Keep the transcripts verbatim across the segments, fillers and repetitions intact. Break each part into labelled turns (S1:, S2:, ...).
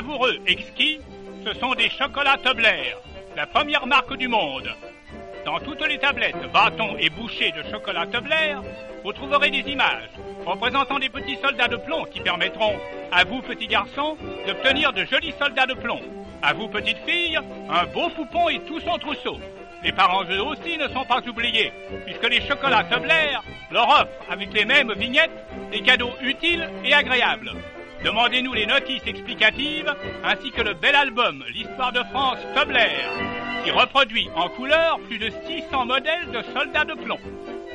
S1: savoureux, exquis, ce sont des chocolats Tobler, la première marque du monde. Dans toutes les tablettes, bâtons et bouchées de chocolat Tobler, vous trouverez des images représentant des petits soldats de plomb qui permettront à vous, petits garçons, d'obtenir de jolis soldats de plomb. À vous, petites filles, un beau poupon et tout son trousseau. Les parents, eux aussi, ne sont pas oubliés, puisque les chocolats Tobler leur offrent, avec les mêmes vignettes, des cadeaux utiles et agréables. Demandez-nous les notices explicatives, ainsi que le bel album L'Histoire de France Tobler, qui reproduit en couleur plus de six cents modèles de soldats de plomb.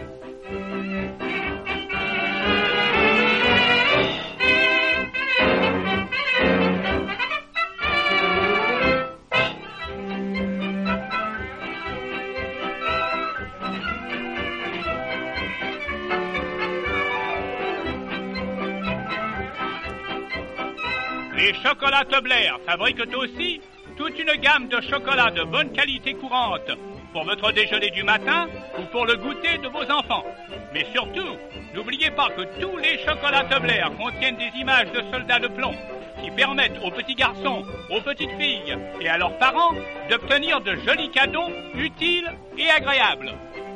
S1: Les chocolats Tobler fabriquent aussi toute une gamme de chocolats de bonne qualité courante pour votre déjeuner du matin ou pour le goûter de vos enfants. Mais surtout, n'oubliez pas que tous les chocolats Tobler contiennent des images de soldats de plomb qui permettent aux petits garçons, aux petites filles et à leurs parents d'obtenir de jolis cadeaux utiles et agréables.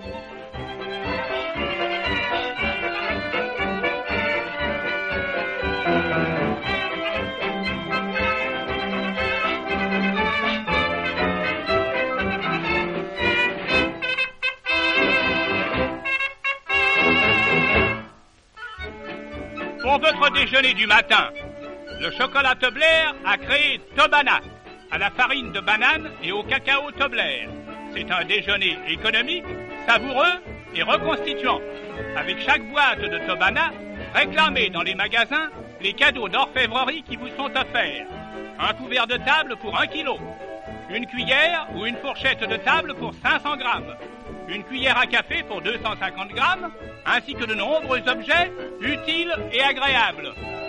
S1: Pour votre déjeuner du matin, le chocolat Tobler a créé Tobana, à la farine de banane et au cacao Tobler. C'est un déjeuner économique, savoureux et reconstituant. Avec chaque boîte de Tobana, réclamez dans les magasins les cadeaux d'orfèvrerie qui vous sont offerts. Un couvert de table pour un kilo, une cuillère ou une fourchette de table pour cinq cents grammes, une cuillère à café pour deux cent cinquante grammes, ainsi que de nombreux objets utiles et agréables.